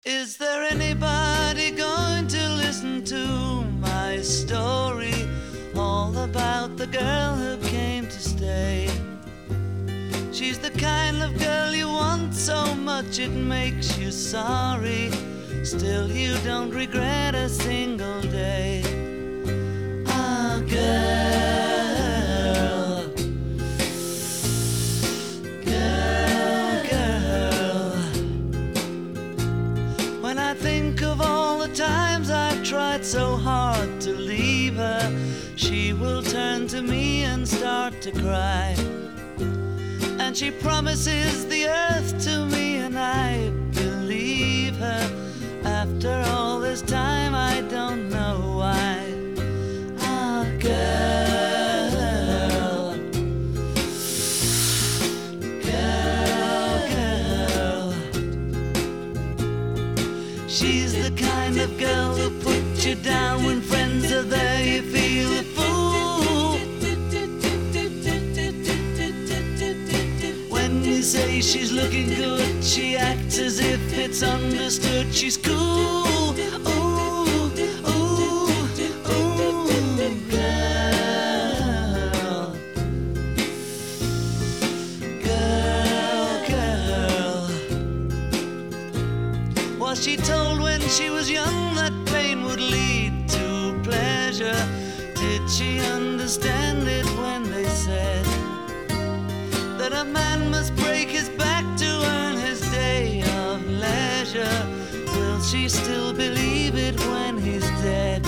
Is there anybody going to listen to my story? All about the girl who came to stay. She's the kind of girl you want so much it makes you sorry. Still you don't regret a single day. Ah, girl, girl, girl. When I think of all the times I've tried so hard to leave her, she will turn to me and start to cry. And she promises the earth to me, and I believe her. After all this time, I don't know why. Ah, girl, girl, girl. She's the kind of girl who puts you down when friends are there. You feel a fool. When you say she's looking good, she acts as if it's understood. She's cool. Ooh, ooh, ooh, girl, girl, girl. Was she told when she was young that pain would lead to pleasure? Did she understand it when they said that a man must break his back to earn his day of leisure? Will she still believe it when he's dead?